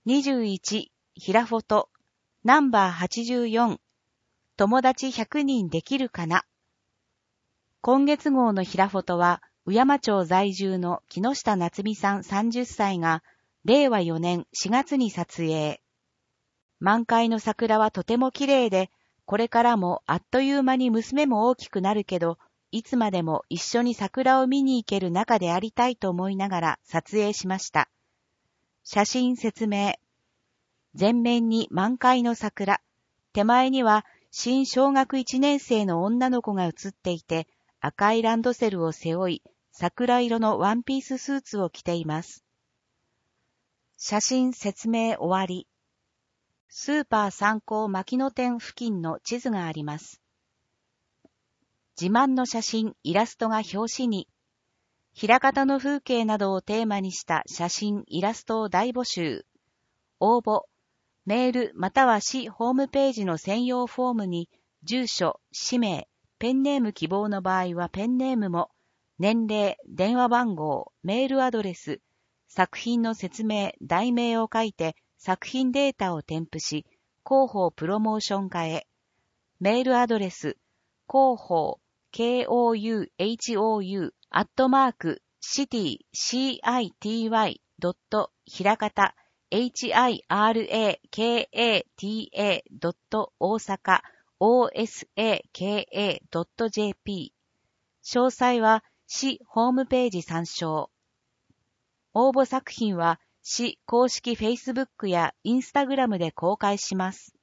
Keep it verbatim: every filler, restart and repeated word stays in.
にじゅういち、ひらフォト、ナンバーはちじゅうよん、友達ひゃくにんできるかな。今月号のひらフォトは、宇山町在住の木下夏美さんさんじゅっさいが、れいわよねんしがつに撮影。満開の桜はとても綺麗で、これからもあっという間に娘も大きくなるけど、いつまでも一緒に桜を見に行ける仲でありたいと思いながら撮影しました。写真説明。前面に満開の桜。手前には新小学いちねん生の女の子が写っていて、赤いランドセルを背負い、桜色のワンピーススーツを着ています。写真説明終わり。スーパー参考牧野店付近の地図があります。自慢の写真、イラストが表紙に、枚方の風景などをテーマにした写真、イラストを大募集。応募、メールまたは市ホームページの専用フォームに、住所、氏名、ペンネーム希望の場合はペンネームも、年齢、電話番号、メールアドレス、作品の説明、題名を書いて作品データを添付し、広報プロモーション課へ。メールアドレス、広報、ケーオーユーエイチオーユー、アットマーク、シティ、シーアイティーワイ、ドット、ひらかた、エイチアイアールエーケーエーティーエー、ドット、大阪、オーエスエーケーエー、ドットジェーピー。詳細は、市ホームページ参照。応募作品は、市公式 Facebook や Instagram で公開します。